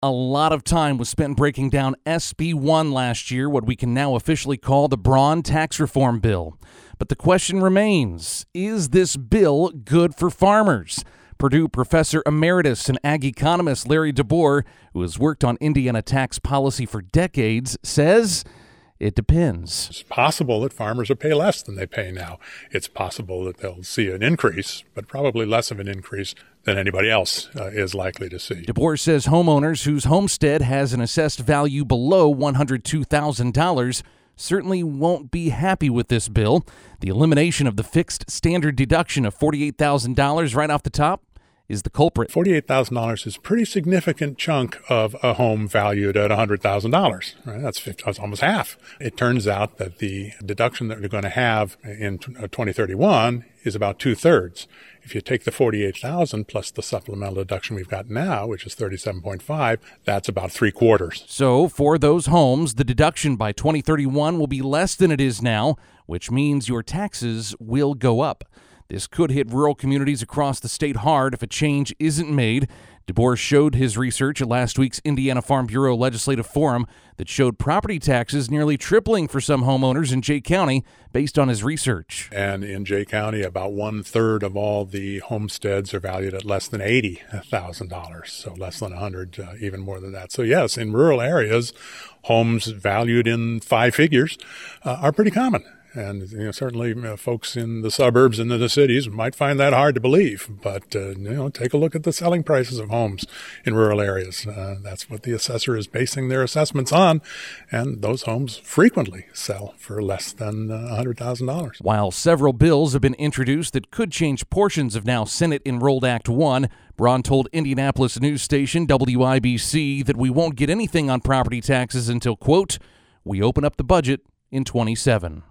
A lot of time was spent breaking down SB 1 last year, what we can now officially call the Braun Tax Reform Bill. But the question remains, is this bill good for farmers? Purdue Professor Emeritus and Ag economist Larry DeBoer, who has worked on Indiana tax policy for decades, says it depends. It's possible that farmers will pay less than they pay now. It's possible that they'll see an increase, but probably less of an increase than anybody else is likely to see. DeBoer says homeowners whose homestead has an assessed value below $102,000 certainly won't be happy with this bill. The elimination of the fixed standard deduction of $48,000 right off the top is the culprit. $48,000 is a pretty significant chunk of a home valued at $100,000. Right? That's almost half. It turns out that the deduction that we're going to have in 2031 is about 2/3. If you take the $48,000 plus the supplemental deduction we've got now, which is $37.5, that's about 3/4. So for those homes, the deduction by 2031 will be less than it is now, which means your taxes will go up. This could hit rural communities across the state hard if a change isn't made. DeBoer showed his research at last week's Indiana Farm Bureau Legislative Forum that showed property taxes nearly tripling for some homeowners in Jay County based on his research. And in Jay County, about 1/3 of all the homesteads are valued at less than $80,000, so less than 100, even more than that. So yes, in rural areas, homes valued in 5 figures are pretty common. And certainly folks in the suburbs and in the cities might find that hard to believe. But, take a look at the selling prices of homes in rural areas. That's what the assessor is basing their assessments on. And those homes frequently sell for less than $100,000. While several bills have been introduced that could change portions of now Senate-enrolled Act 1, Braun told Indianapolis news station WIBC that we won't get anything on property taxes until, quote, we open up the budget in 27.